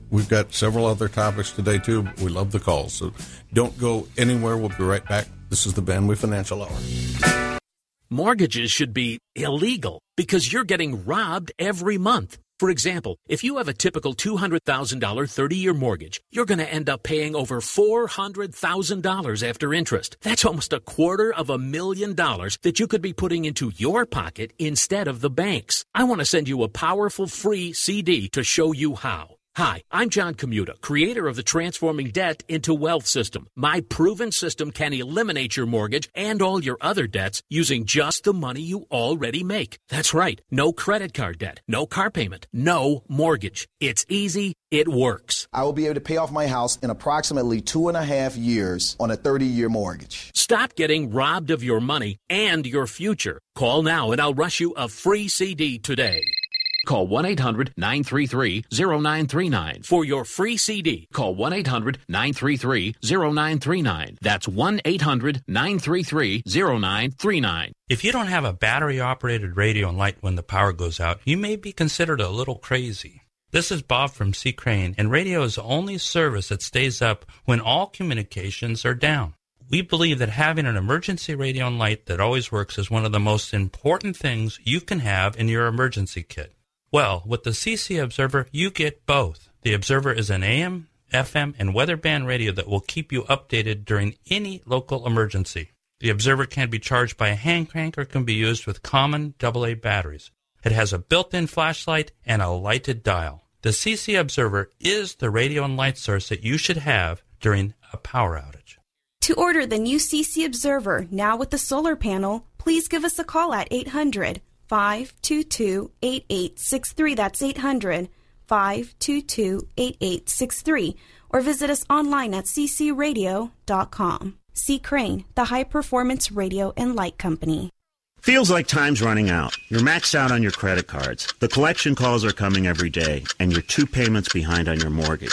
we've got several other topics today, too. We love the calls, so don't go anywhere. We'll be right back. This is the Van Wee Financial Hour. Mortgages should be illegal because you're getting robbed every month. For example, if you have a typical two hundred thousand dollars thirty-year mortgage, you're going to end up paying over four hundred thousand dollars after interest. That's almost a quarter of a million dollars that you could be putting into your pocket instead of the bank's. I want to send you a powerful free C D to show you how. Hi, I'm John Commuta, creator of the Transforming Debt into Wealth system. My proven system can eliminate your mortgage and all your other debts using just the money you already make. That's right. No credit card debt, no car payment, no mortgage. It's easy. It works. I will be able to pay off my house in approximately two and a half years on a thirty-year mortgage. Stop getting robbed of your money and your future. Call now and I'll rush you a free C D today. Call one eight hundred nine three three zero nine three nine for your free C D. Call one eight hundred nine three three zero nine three nine. That's one eight hundred nine three three zero nine three nine. If you don't have a battery-operated radio and light when the power goes out, you may be considered a little crazy. This is Bob from C. Crane, and radio is the only service that stays up when all communications are down. We believe that having an emergency radio and light that always works is one of the most important things you can have in your emergency kit. Well, with the C C Observer, you get both. The Observer is an A M, F M, and weather band radio that will keep you updated during any local emergency. The Observer can be charged by a hand crank or can be used with common double A batteries. It has a built-in flashlight and a lighted dial. The C C Observer is the radio and light source that you should have during a power outage. To order the new C C Observer, now with the solar panel, please give us a call at eight hundred five two two eight eight six three. That's eight hundred five two two eight eight six three. Or visit us online at c c radio dot com. C. Crane, the high-performance radio and light company. Feels like time's running out. You're maxed out on your credit cards. The collection calls are coming every day, and you're two payments behind on your mortgage.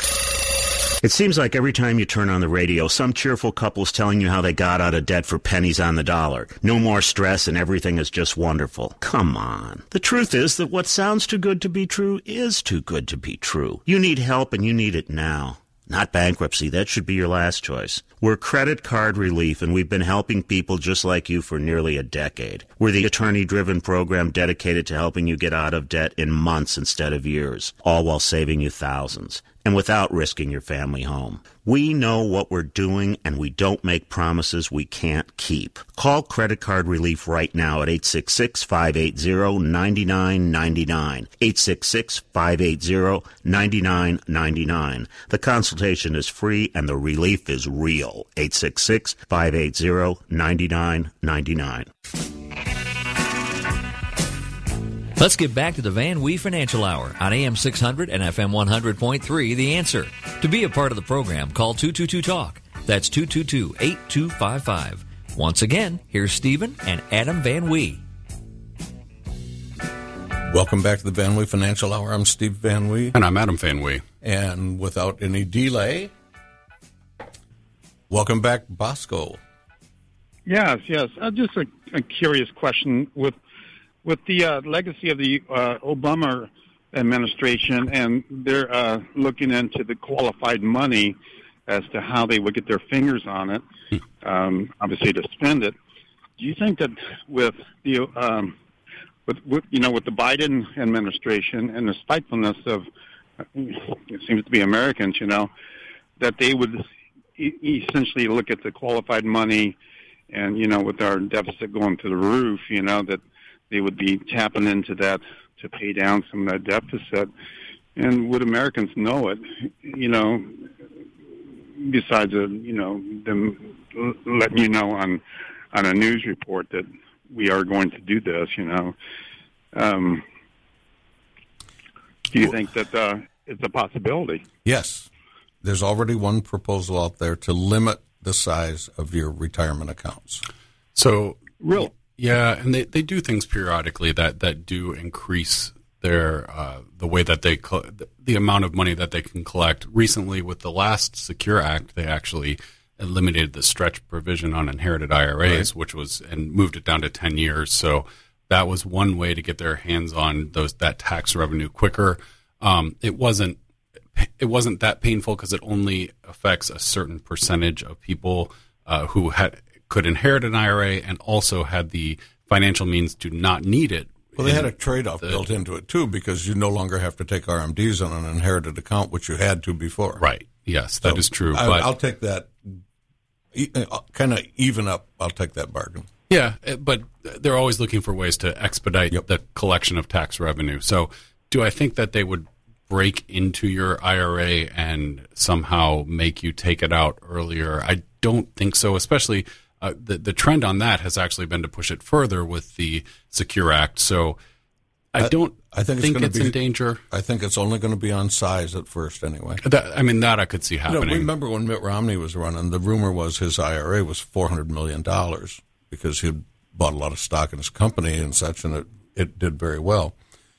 It seems like every time you turn on the radio, some cheerful couple's telling you how they got out of debt for pennies on the dollar. No more stress and everything is just wonderful. Come on. The truth is that what sounds too good to be true is too good to be true. You need help and you need it now. Not bankruptcy. That should be your last choice. We're Credit Card Relief, and we've been helping people just like you for nearly a decade. We're the attorney-driven program dedicated to helping you get out of debt in months instead of years, all while saving you thousands, and without risking your family home. We know what we're doing, and we don't make promises we can't keep. Call Credit Card Relief right now at eight six six, five eight zero, nine nine nine nine, eight six six, five eight zero, nine nine nine nine. The consultation is free, and the relief is real. eight six six, five eight zero, nine nine nine nine. Let's get back to the Van Wee Financial Hour on A M six hundred and F M one hundred point three, The Answer. To be a part of the program, call two two two talk. That's two two two, eight two five five. Once again, here's Stephen and Adam Van Wee. Welcome back to the Van Wee Financial Hour. I'm Steve Van Wee. And I'm Adam Van Wee. And without any delay, welcome back, Bosco. Yes, yes. Uh, just a, a curious question. With with the uh, legacy of the uh, Obama administration, and they're uh, looking into the qualified money as to how they would get their fingers on it, um, obviously to spend it. Do you think that with the um, with, with you know with the Biden administration and the spitefulness of it seems to be Americans, you know, that they would e- essentially look at the qualified money, and you know, with our deficit going to the roof, you know, that they would be tapping into that to pay down some of that deficit. And would Americans know it? You know, besides a, you know them letting you know on on a news report that we are going to do this. You know, um, do you think that uh, it's a possibility? Yes. There's already one proposal out there to limit the size of your retirement accounts. So, real, yeah, and they, they do things periodically that, that do increase their uh, the way that they the amount of money that they can collect. Recently, with the last Secure Act, they actually eliminated the stretch provision on inherited I R As, right, which was and moved it down to ten years. So that was one way to get their hands on those that tax revenue quicker. Um, it wasn't it wasn't that painful because it only affects a certain percentage of people uh, who had could inherit an I R A and also had the financial means to not need it. Well, they had a trade-off the, built into it, too, because you no longer have to take R M Ds on an inherited account, which you had to before. Right. Yes, that so is true. I, but I'll take that, kind of even up, I'll take that bargain. Yeah, but they're always looking for ways to expedite yep. the collection of tax revenue. So do I think that they would break into your I R A and somehow make you take it out earlier? I don't think so, especially uh, the, the trend on that has actually been to push it further with the Secure Act. So I don't I, I think, think it's, it's be, in danger. I think it's only going to be on size at first anyway. That, I mean, that I could see happening. You know, remember when Mitt Romney was running, the rumor was his I R A was four hundred million dollars because he had bought a lot of stock in his company and such, and it, it did very well.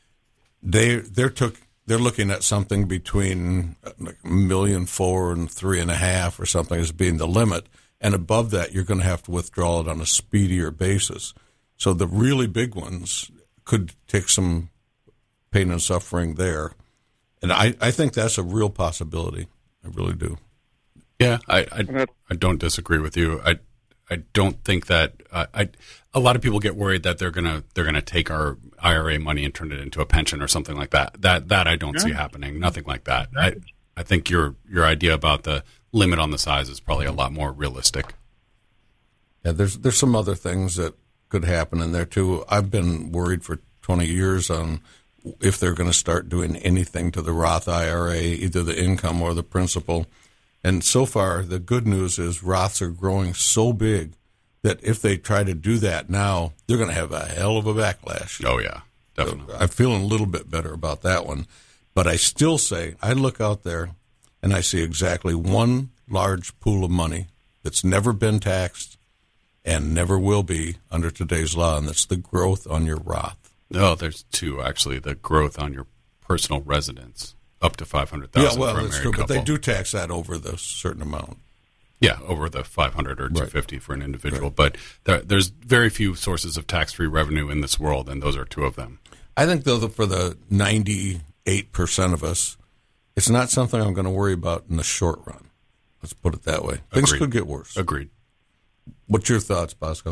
They they're took they're looking at something between like a million four and three and a half or something as being the limit, and above that you're going to have to withdraw it on a speedier basis. So the really big ones could take some pain and suffering there, and I, I think that's a real possibility. I really do. Yeah, I I, I don't disagree with you. I I don't think that uh, I. A lot of people get worried that they're gonna they're gonna take our I R A money and turn it into a pension or something like that. That that I don't yeah. see happening. Nothing like that. I I think your your idea about the limit on the size is probably a lot more realistic. Yeah, there's there's some other things that could happen in there too. I've been worried for twenty years on if they're going to start doing anything to the Roth I R A, either the income or the principal. And so far, the good news is Roths are growing so big that if they try to do that now, they're going to have a hell of a backlash. Oh, yeah, definitely. So I'm feeling a little bit better about that one. But I still say, I look out there and I see exactly one large pool of money that's never been taxed and never will be under today's law, and that's the growth on your Roth. No, there's two, actually, the growth on your personal residence. Up to five hundred thousand. Yeah, well, for a that's true, couple. But they do tax that over the certain amount. Yeah, over the five hundred or two fifty right. for an individual. Right. But there, there's very few sources of tax-free revenue in this world, and those are two of them. I think, though, that for the ninety-eight percent of us, it's not something I'm going to worry about in the short run. Let's put it that way. Things Agreed. could get worse. Agreed. What's your thoughts, Bosco?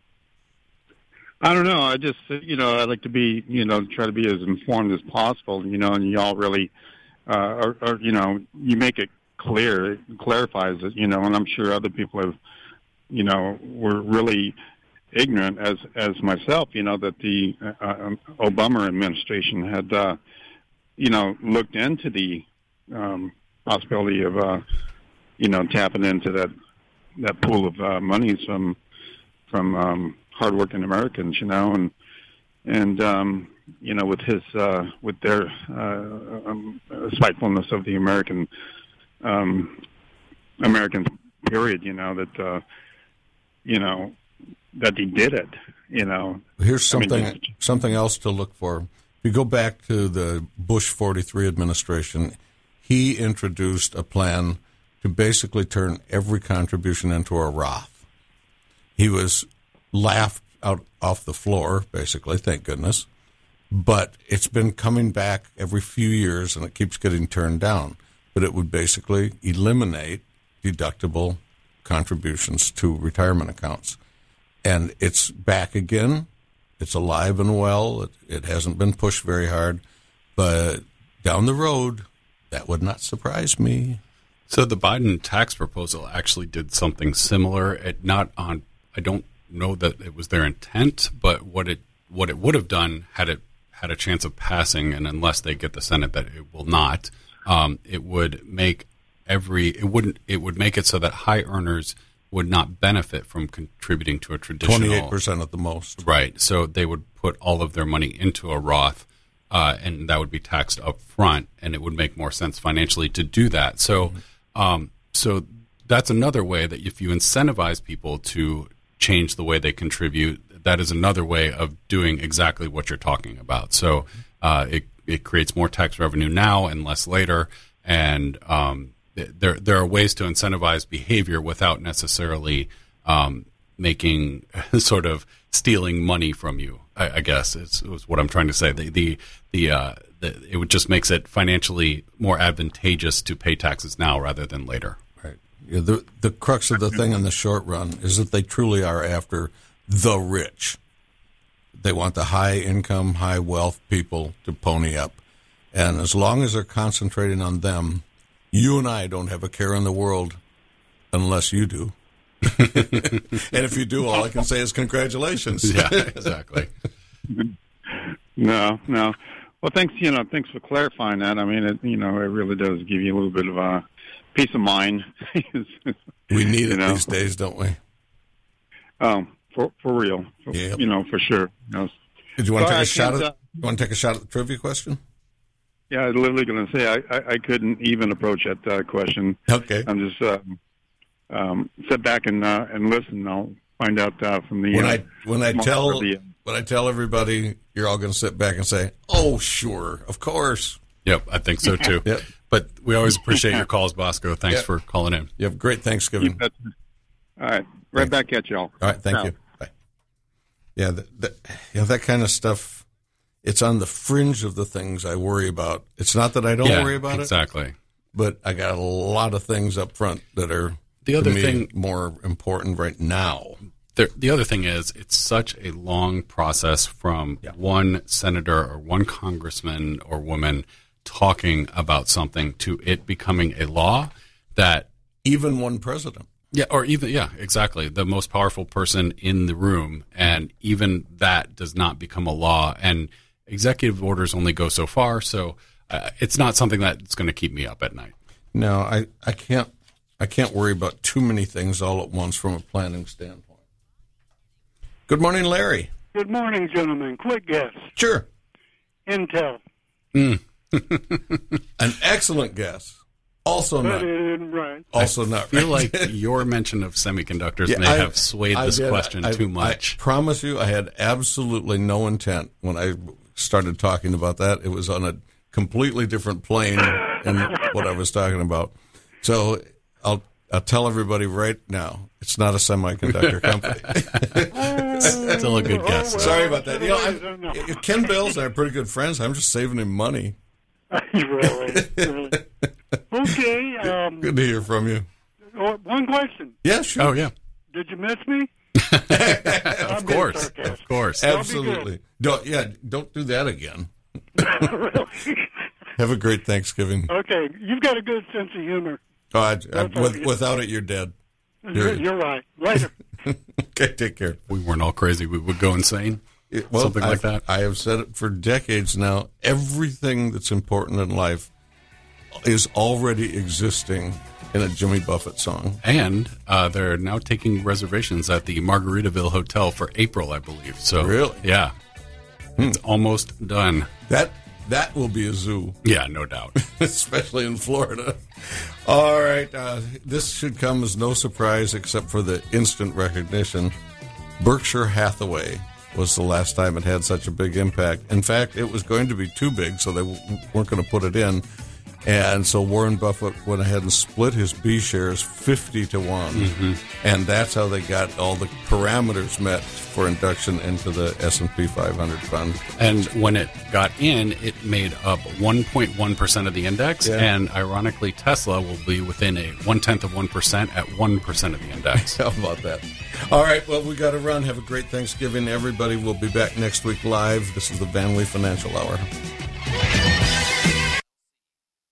I don't know. I just, you know, I like to be, you know, try to be as informed as possible, you know, and y'all really, uh, are, are, you know, you make it clear, it clarifies it, you know, and I'm sure other people have, you know, were really ignorant as, as myself, you know, that the uh, Obama administration had, uh, you know, looked into the um, possibility of, uh, you know, tapping into that, that pool of uh, monies from, from, um, hardworking Americans, you know, and and um, you know, with his uh, with their uh, um, spitefulness of the American um, American period, you know, that uh, you know that he did it, you know. Here's something I mean, something else to look for. If you go back to the Bush forty-three administration, he introduced a plan to basically turn every contribution into a Roth. He was laughed out off the floor, basically, thank goodness. But it's been coming back every few years, and it keeps getting turned down. But it would basically eliminate deductible contributions to retirement accounts. And it's back again. It's alive and well. It, it hasn't been pushed very hard. But down the road, that would not surprise me. So the Biden tax proposal actually did something similar. It not on, I don't know that it was their intent, but what it what it would have done had it had a chance of passing, and unless they get the Senate, that it will not, um, it would make every it wouldn't it would make it so that high earners would not benefit from contributing to a traditional twenty-eight percent at the most. Right. So they would put all of their money into a Roth, uh, and that would be taxed up front, and it would make more sense financially to do that. So, mm-hmm. um, so that's another way that if you incentivize people to change the way they contribute, that is another way of doing exactly what you're talking about. So uh, it it creates more tax revenue now and less later, and um, there there are ways to incentivize behavior without necessarily um, making sort of stealing money from you. I, I guess is, is what I'm trying to say. The the the uh, the, it would just makes it financially more advantageous to pay taxes now rather than later. Right. Yeah, the the crux of the thing in the short run is that they truly are after the rich. They want the high income, high wealth people to pony up. And as long as they're concentrating on them, you and I don't have a care in the world unless you do. And if you do, all I can say is congratulations. Yeah, exactly. No, no. Well, thanks. You know, thanks for clarifying that. I mean, it, you know, it really does give you a little bit of a peace of mind. We need it know? these days, don't we? Um, for for real. For, Yep. You know, for sure. You know, Did you want to so take I a shot can't, at? uh, You want to take a shot at the trivia question? Yeah, I was literally going to say I, I, I couldn't even approach that uh, question. Okay. I'm just um, um, sit back and uh, and listen. I'll find out uh, from the When uh, I when I small- tell or the, when I tell everybody, you're all going to sit back and say, "Oh, sure, of course." Yep, I think so too. Yep. But we always appreciate your calls, Bosco. Thanks Yep. for calling in. You have a great Thanksgiving. All right, right back at y'all. All right, thank Ciao. you. Bye. Yeah, that, that, you know, that kind of stuff, it's on the fringe of the things I worry about. It's not that I don't Yeah, worry about exactly. it. Exactly. But I got a lot of things up front that are The to other me, thing- more important right now. The, the other thing is, it's such a long process from one senator or one congressman or woman talking about something to it becoming a law that even one president. Yeah, or even, yeah, exactly. The most powerful person in the room. And even that does not become a law. And executive orders only go so far. So uh, it's not something that's going to keep me up at night. No, I, I can't I can't worry about too many things all at once from a planning standpoint. Good morning, Larry. Good morning, gentlemen. Quick guess. Sure. Intel. Mm. An excellent guess. Also But not. it isn't right. Also I not. feel right. like your mention of semiconductors Yeah, may I- have swayed I this did. question I- too I- much. I promise you, I had absolutely no intent when I started talking about that. It was on a completely different plane than what I was talking about. So I'll I'll tell everybody right now, it's not a semiconductor company. Still a good guess. though. Sorry about that. You know, I, Ken Bales and I are pretty good friends. I'm just saving him money. really, really. Okay. Um, Good to hear from you. oh, one question. Yeah, sure. Oh, yeah. Did you miss me? Of course. Of course. Absolutely. Don't yeah, don't do that again. Have a great Thanksgiving. Okay, you've got a good sense of humor. Oh, I, I, That's all with, you- without it, you're dead. You're, you're right. Later. Okay, take care. We weren't all crazy. We would go insane. It- well, Something like I've- that. I have said it for decades now. Everything that's important in life is already existing in a Jimmy Buffett song. And uh, they're now taking reservations at the Margaritaville Hotel for April, I believe. So Really? Yeah. It's almost done. That that will be a zoo. Yeah, no doubt. Especially in Florida. All right. Uh, this should come as no surprise except for the instant recognition. Berkshire Hathaway was the last time it had such a big impact. In fact, it was going to be too big, so they w- weren't going to put it in. And so Warren Buffett went ahead and split his B shares fifty to one. Mm-hmm. And that's how they got all the parameters met for induction into the S and P five hundred fund. And when it got in, it made up one point one percent of the index. Yeah. And ironically, Tesla will be within a one-tenth of one percent at one percent of the index. How about that? All right, well, we got to run. Have a great Thanksgiving, everybody. We'll be back next week live. This is the Van Lee Financial Hour.